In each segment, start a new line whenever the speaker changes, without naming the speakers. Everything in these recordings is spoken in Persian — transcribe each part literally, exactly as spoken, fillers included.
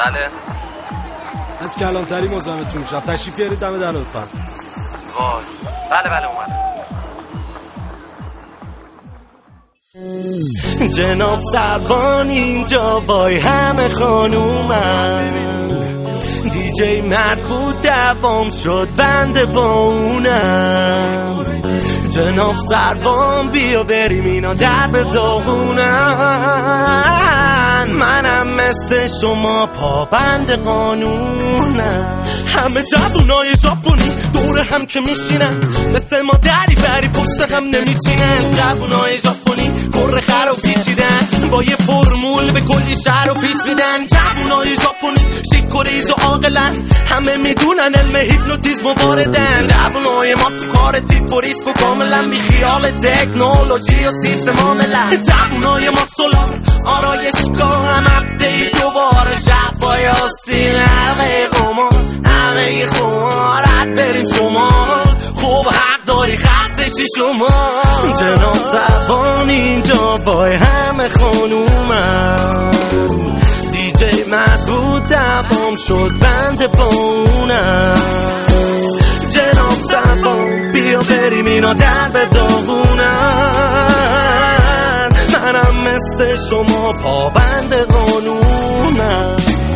بله.
از کلانتری مزاحمتون میشم، تشریف بیارید دم در لطفا.
وای بله بله اومدم.
جناب سروان اینجا وای همه خانومن، دیجی مرد بود دوام شد بنده با اونم. جناب سروان بیا بریم اینا در به داغونن، منم مثل شما پابند قانونم. همه جوونای ژاپنی دور هم که میشینن، مثل ما دری بری پشت هم نمیچینن. جوونای ژاپنی کره خر و پیچیدن، با یه فرمول به کلی شهر و پیچ میدن. جوونای ژاپنی شیک و ریز و عاقلن، همه میدونن علم هیپنوتیزم واردن. جوونای ما تو کار تیپ و ریسک و کاملا بی خیال تکنولوژی و سیستم عاملن. جوونای ما سولار آرایشگاه، هم هفته ای دوباره شب با یاسین حلقه قمار، همه ی خمارت بریم شما. خوب حق داری خسته چی شما. جناب سروان اینجا وای همه خانومم، دیجی مرد دوام شد بنده با اونم. جناب سروان بیا بریم اینا در به داغونن، منم مثل شما پابند قانونم.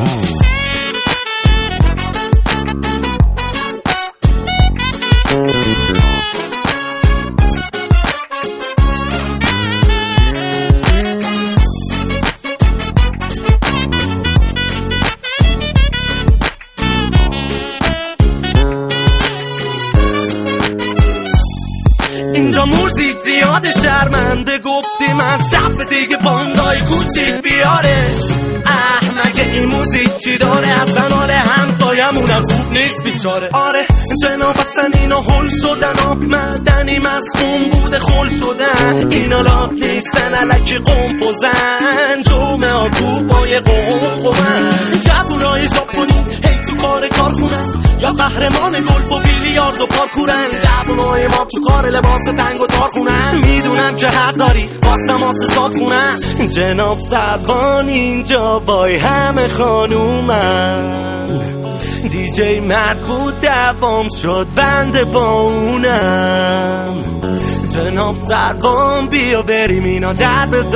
اینجا موزیک زیاد شرمنده، گفتیم از دفعه دیگه باندای کوچیک بیاره. اه مگه این موزیک چی داره، اصلا آره همسایمونم خوب نیست بیچاره. آره جناب اصلا اینا هل شدن، آب معدنی مصدوم بوده خل شدن. اینا لاک نیستن علکی قمپوزن، جمعه ها کوبای قمپوزن. جوونای ژاپنی هی تو کار کارخونن، یا قهرمان گلف و بیلیارد و پارکورن. جوونای ما تو کار لباس تنگ و تار خونن، میدونم که حق داری باز تماس ساد خونن. جناب سروان اینجا وای همه خانومن، دیجی مرد بود دوام شد بنده با اونم. جناب سروان بیا بریم اینا در به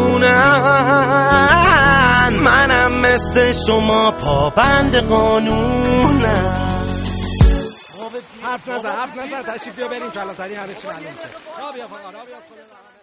داغونن، منم مثل شما پابند قانونم.
حرف نزن حرف نزن تشریف بیا بریم کلانتری همه چی معلوم میشه.